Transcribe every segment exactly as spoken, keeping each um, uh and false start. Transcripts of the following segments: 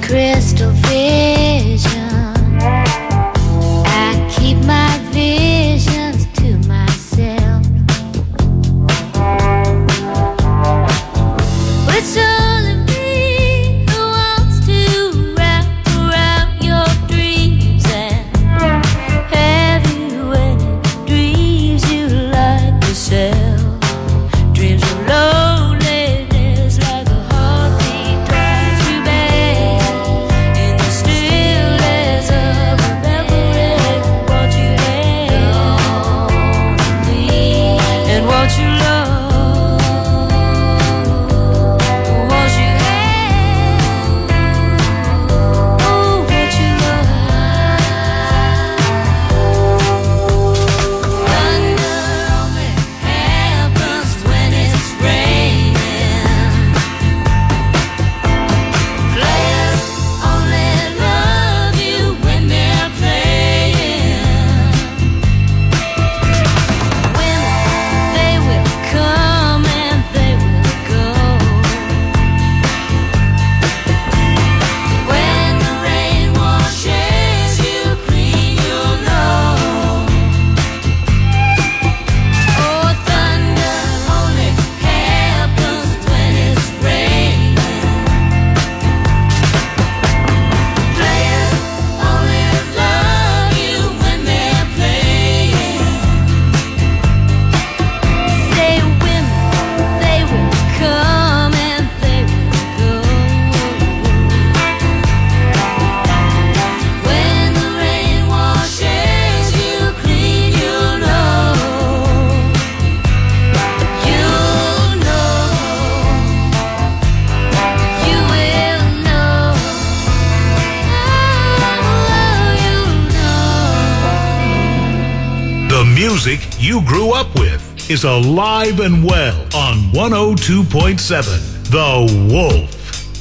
crystal vision. I keep my visions to myself. But it's only me who wants to wrap around your dreams and have you any dreams you like yourself. Dreams of loneliness like a heartbeat drives you back in the stillness of remembering what you had and what you love, what you had, oh, what you love. Thunder only happens when it's raining. Players only love you when they're playing. Women, they will come and they will go. When the rain washes you clean, you'll know. Oh, thunder only happens when it's raining. Players only love you when they're playing. Say women, they will come and they will go. When the rain washes you clean, you'll know. You'll know. You will know. Oh, you know. The music you grew up with is alive and well on one oh two point seven The Wolf.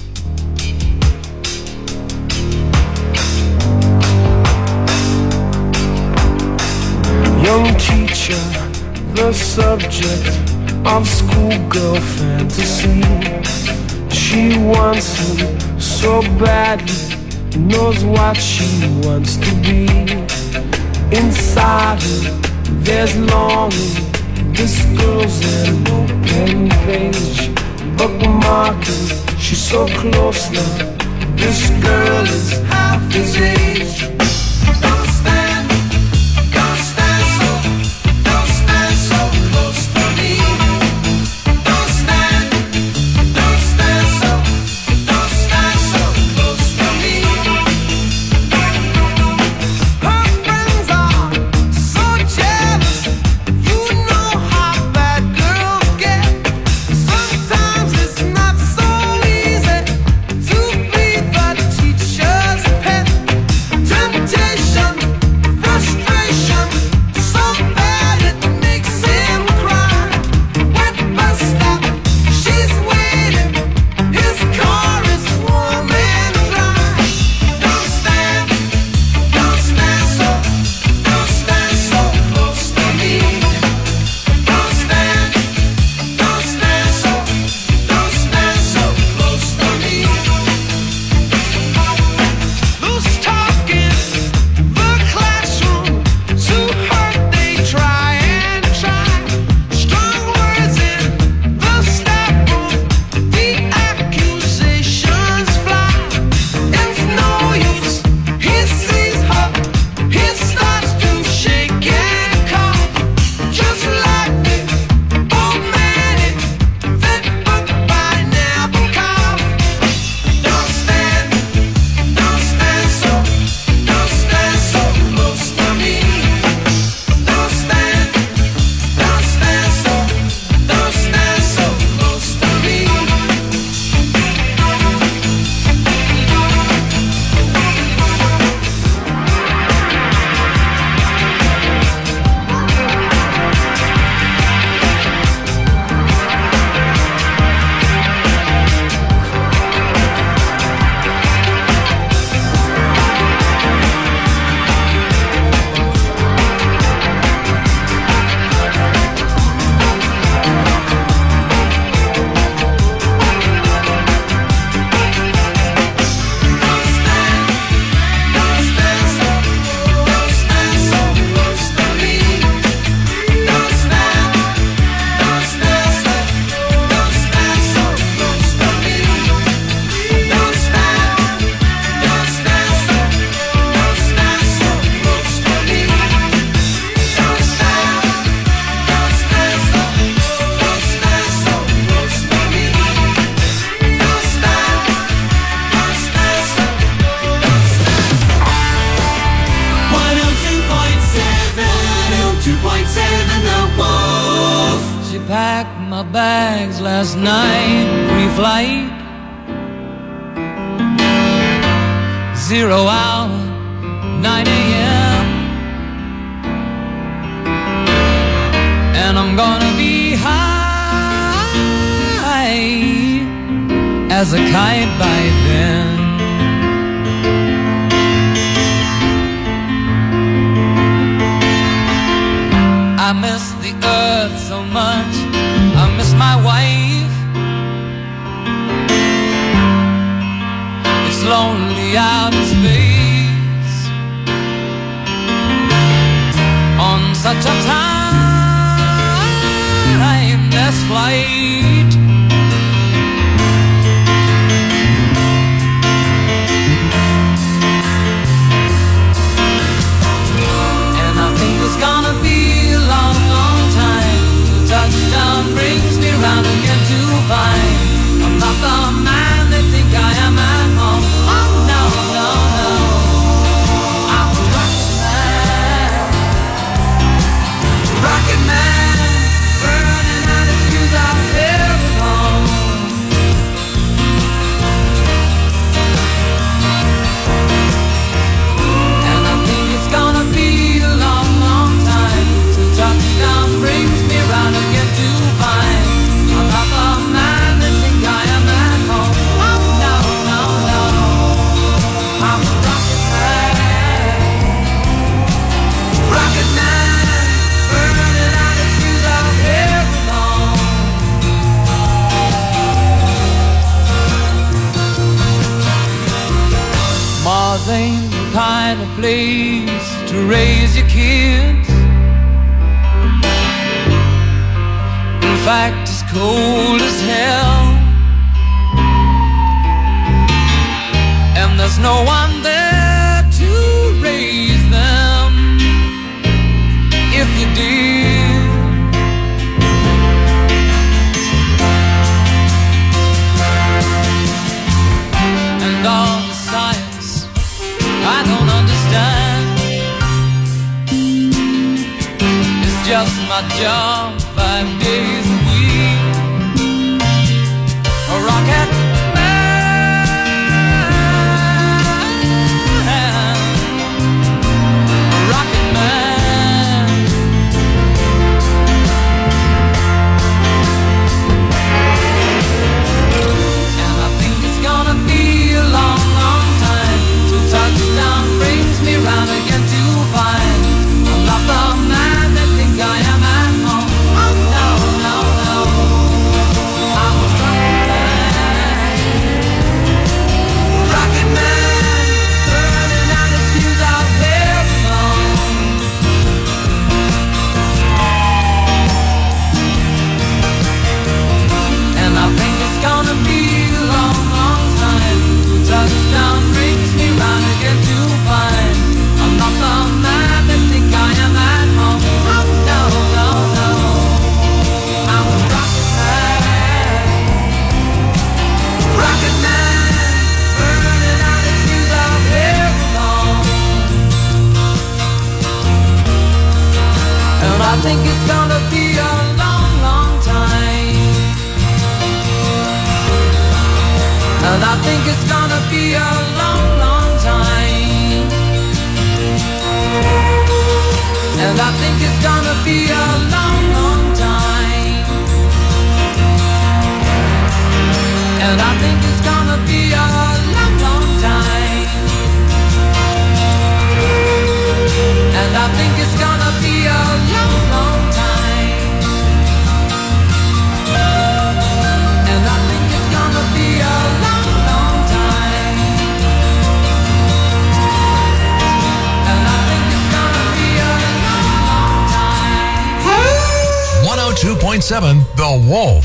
Young teacher, the subject of schoolgirl fantasy. She wants him so badly, knows what she wants to be. Inside her, there's longing. This girl's an open page, bookmarking. She's so close now. This girl is half his age. Don't stand, don't stand so, don't stand so close to me. Don't stand, don't stand so, don't stand so close to me. Her friends are so jealous. You know how bad girls get. Sometimes it's not so easy to be the teacher's pet. my bags last night, pre-flight. Zero hour, nine a.m. And I'm gonna be high as a kite by then. I miss the earth so much, I miss my wife. It's lonely out in space on such a timeless flight. And I think it's gonna be a long, long time till touchdown brings me round again to find I'm not the man they think I am at home. Oh no, no, no, I'm a rocket man, rocket man, burning out his fuse out there alone. And I think it's gonna be a long, long time till touchdown brings me round again to find I'm not the man they think I am at home. Oh no, no, no, I'm a rocket man, rocket man, burning out his fuse out here alone. Mars ain't the kind of place to raise your kids. In fact, it's cold as hell, and there's no one there to raise them if you did. And all the science I don't understand, it's just my job five days a week. A rocket man, a rocket man. And I think it's gonna be a long, long time till touchdown brings me round again to find I'm not the man that think I am at home. Oh no, no, no, I'm a rocket man, rocket man, burning out his fuse out there alone. And I think it's gonna be a long, long time till touchdown brings me round again to find I'm not the man that think I am at home. Oh no, no, no, I'm a rocket man, rocket man, burning out his fuse out here alone. And I think it's gonna be a long, long time. And I think it's gonna be a long, long time. And I think it's gonna be a long, long time. And I think it's gonna be a long, long time. And I think it's gonna be a long, long time. And I think it's gonna be a long, long time. And I think it's gonna be a long, long time. one oh two point seven The Wolf.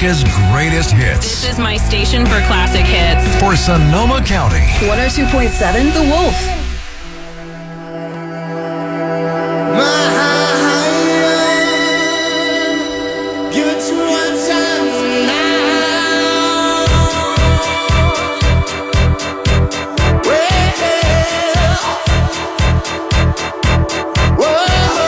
America's greatest hits. This is my station for classic hits. For Sonoma County. one oh two point seven The Wolf. Give it to one time now. Well, whoa,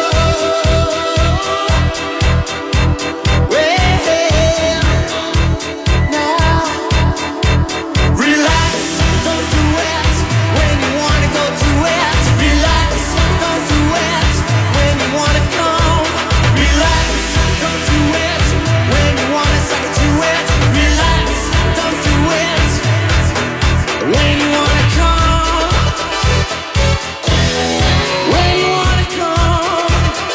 well, now relax, don't do it when you wanna go to it. Relax, don't do it when you wanna come. Relax, don't do it when you wanna suck it to it. Relax, don't do it when you wanna come. When you wanna come.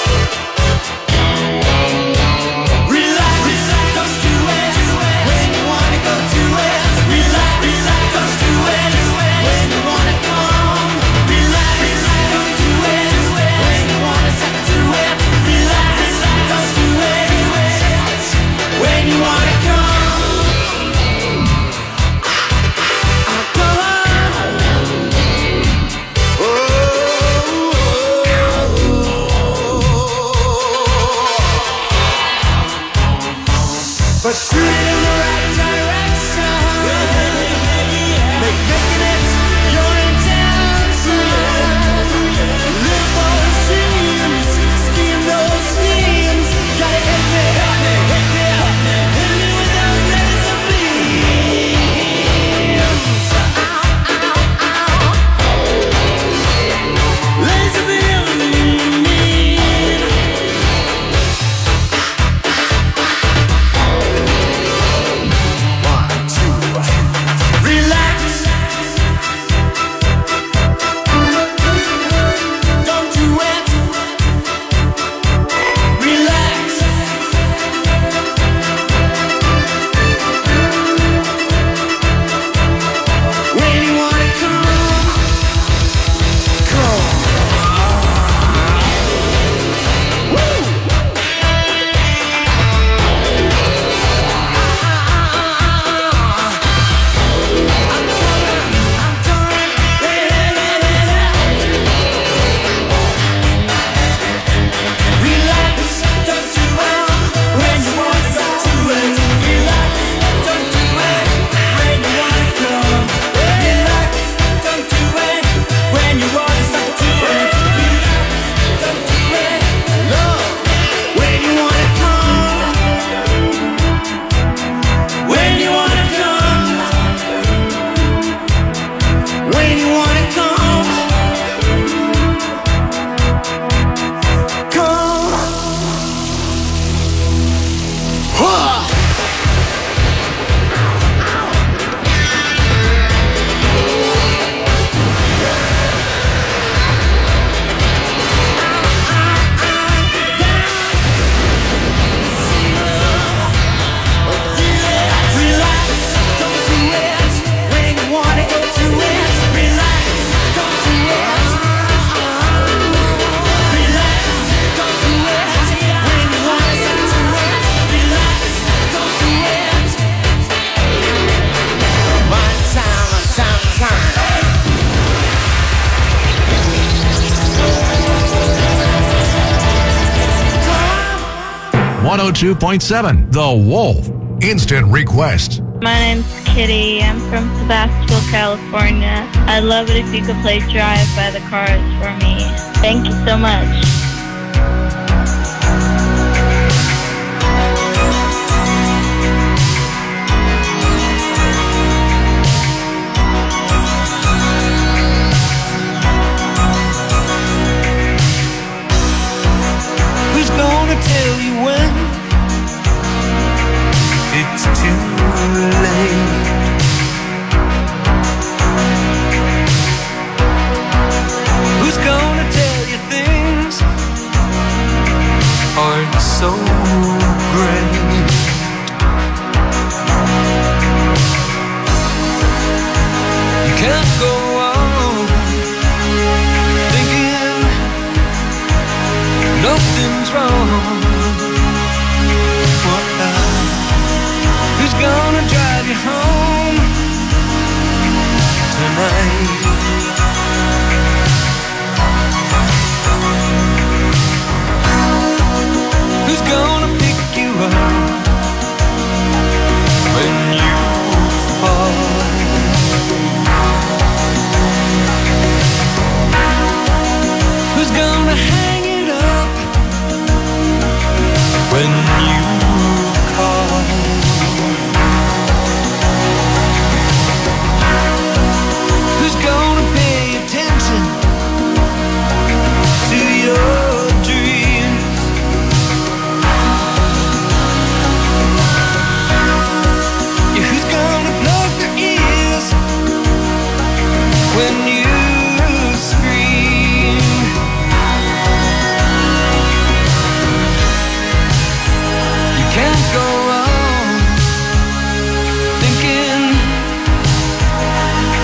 Relax, don't do it when you wanna go to it. Relax, don't do it when you wanna come. Relax, don't do it when you wanna suck it to it. Relax, don't do it when you wanna come. Come on. Oh, but shoot it in the right direction. Make making it your intention. Live those dreams, scheme those schemes. Gotta hit me, hit me, hit me, hit me with those laser beams. Ow, ow, ow. Laser beam. One, two, relax. Don't do it. Relax. When you wanna come, come. Woo! Relax, don't do it when you wanna go to it. Relax, don't do it when you wanna come. Relax, don't do it when you wanna suck to it. Relax, don't do it, love, when you wanna come. When you wanna come. When you wanna come. Come. Huh. Relax, don't do it when you wanna go to it. Relax, don't do it. Relax, don't do it when you wanna go to it. Relax, don't do it. One time, one time, one time. one oh two point seven The Wolf. Instant request. My name's Kitty. I'm from Sebastopol, California. I'd love it if you could play Drive by the Cars for me. Thank you so much. Who's gonna tell you when it's too late? Who's gonna tell you things aren't so great? You can't go on thinking nothing's wrong. What I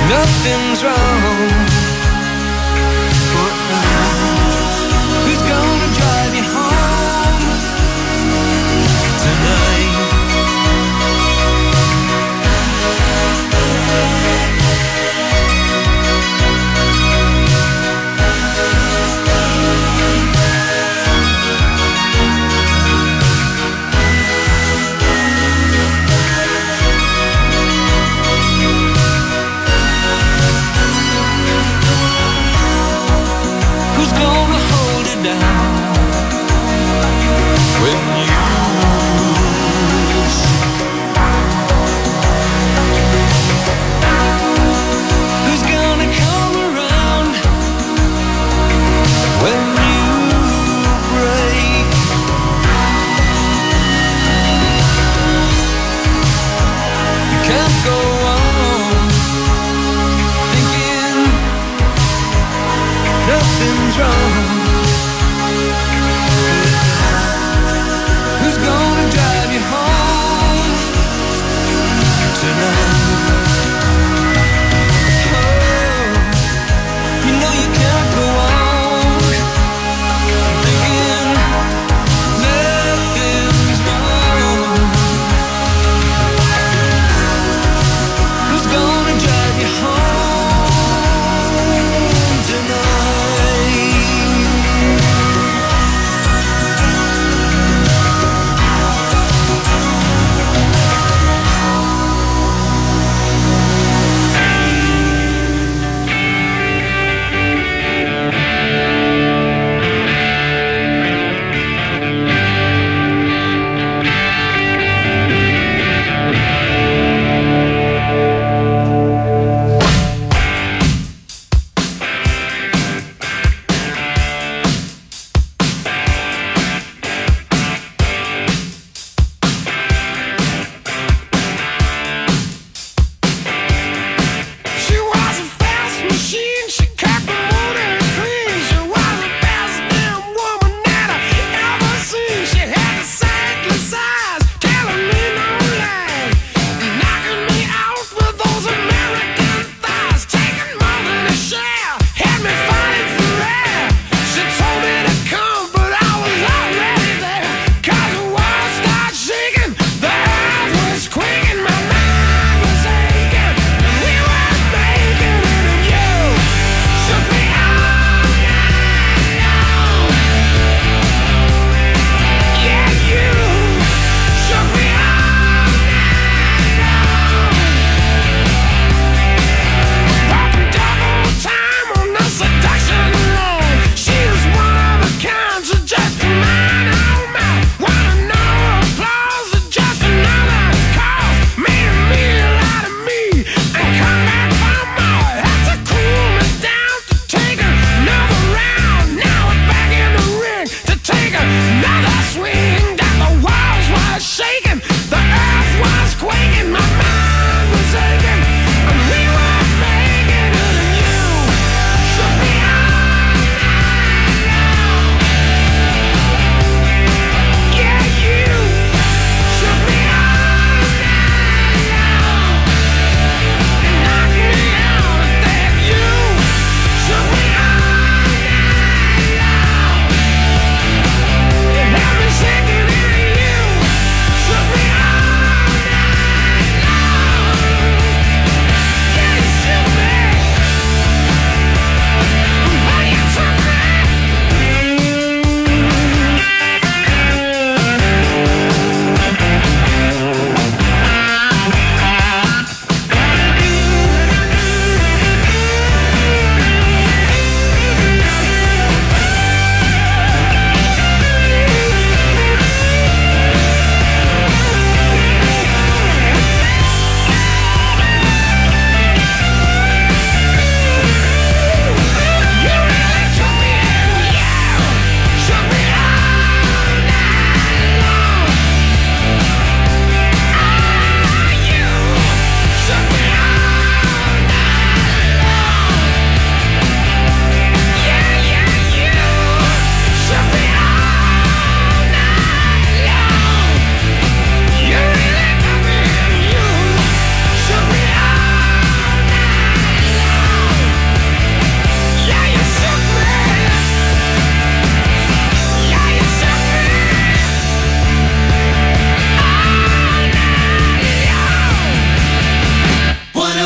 nothing's wrong. Who's gonna drive you home tonight?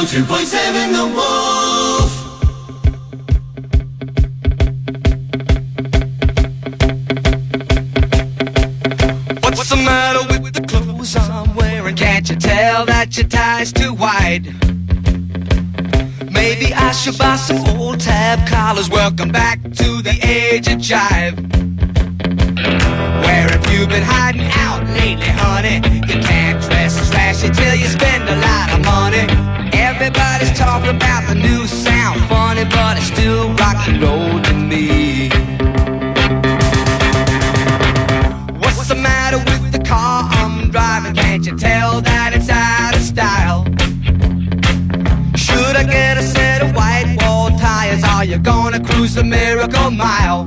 two point seven The Wolf. What's the matter with the clothes I'm wearing? Can't you tell that your tie's too wide? Maybe I should buy some old tab collars. Welcome back to the age of jive. Where have you been hiding out lately, honey? You can't dress as flashy till you spend a lot of money. Everybody's talking about the new sound, funny, but it's still rock and roll to me. What's the matter with the car I'm driving? Can't you tell that it's out of style? Should I get a set of white wall tires? Are you gonna cruise the Miracle Mile?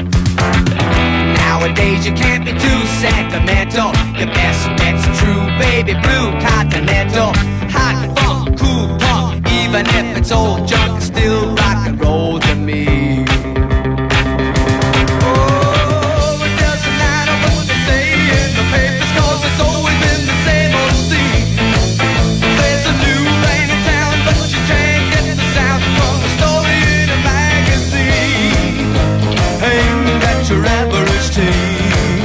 Nowadays you can't be too sentimental. Your best bet's a true baby blue Continental. Hot funk, cool punk, even if it's old junk, it's still rock and roll to me. Oh, it doesn't matter what they say in the papers, 'cause it's always been the same old scene. There's a new rain in town, but you can't get the sound from a story in a magazine aimed at your average teen.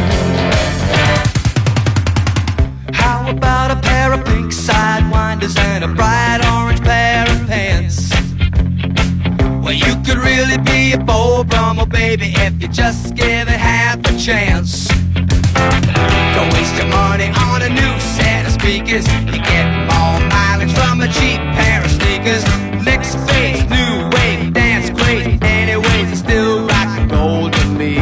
How about a pair of pink sidewinders and a bright orange pair of pants? Well, you could really be a Beau Brummel, baby, if you just give it half a chance. Don't waste your money on a new set of speakers. You get more mileage from a cheap pair of sneakers. Next phase, new wave, dance crazy. Anyways, it's still rock and roll to me.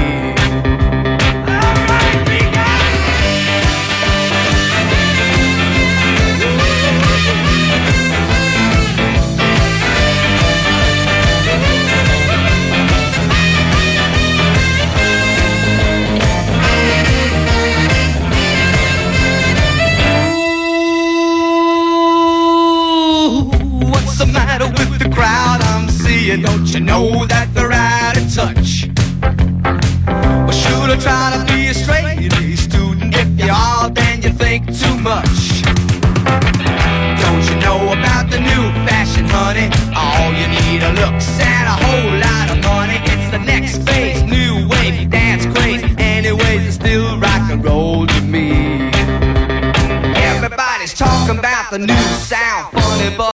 What's the matter with the crowd I'm seeing? Don't you know that they're out of touch? Well, should I try to be a straight A student? If you are, then you think too much. Don't you know about the new fashion, honey? All you need are looks and a whole lot of money. It's the next phase, new wave, dance craze. Anyways, it's still rock and roll to me. Everybody's talking about the new sound, funny, but